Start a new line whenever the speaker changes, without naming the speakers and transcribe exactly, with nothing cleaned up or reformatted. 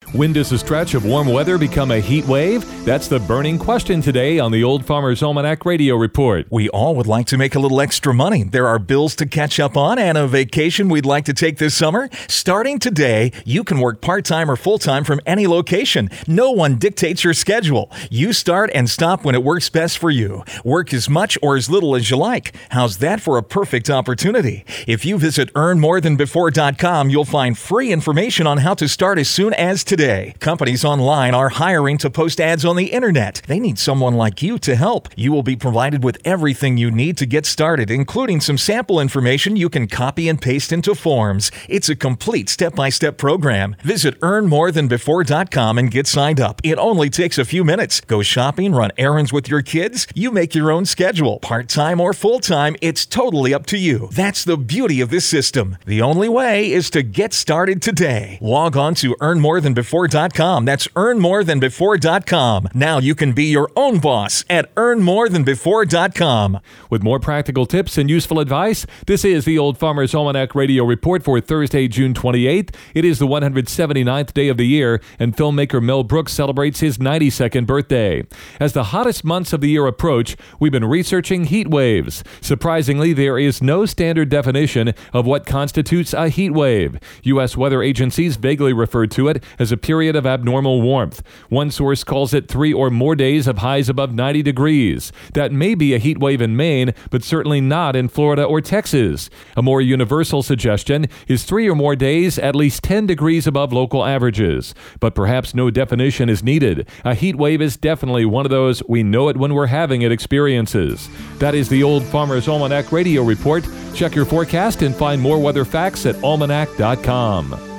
When does a stretch of warm weather become a heat wave? That's the burning question today on the Old Farmer's Almanac Radio Report.
We all would like to make a little extra money. There are bills to catch up on and a vacation we'd like to take this summer. Starting today, you can work part-time or full-time from any location. No one dictates your schedule. You start and stop when it works best for you. Work as much or as little as you like. How's that for a perfect opportunity? If you visit earn more than before dot com, you'll find free information on how to start as soon as today. Companies online are hiring to post ads on the internet. They need someone like you to help. You will be provided with everything you need to get started, including some sample information you can copy and paste into forms. It's a complete step-by-step program. Visit earn more than before dot com and get signed up. It only takes a few minutes. Go shopping, run errands with your kids. You make your own schedule. Part-time or full-time, it's totally up to you. That's the beauty of this system. The only way is to get started today. Log on to earn more than before dot com. That's earn more than before dot com. Now you can be your own boss at earn more than before dot com.
With more practical tips and useful advice, this is the Old Farmer's Almanac Radio Report for Thursday, June twenty-eighth. It is the one hundred seventy-ninth day of the year, and filmmaker Mel Brooks celebrates his ninety-second birthday. As the hottest months of the year approach, we've been researching heat waves. Surprisingly, there is no standard definition of what constitutes a heat wave. U S weather agencies vaguely refer to it as a period of abnormal warmth. One source calls it three or more days of highs above ninety degrees. That may be a heat wave in Maine, but certainly not in Florida or Texas. A more universal suggestion is three or more days at least ten degrees above local averages. But perhaps no definition is needed. A heat wave is definitely one of those we know it when we're having it experiences. That is the Old Farmer's Almanac Radio Report. Check your forecast and find more weather facts at almanac dot com.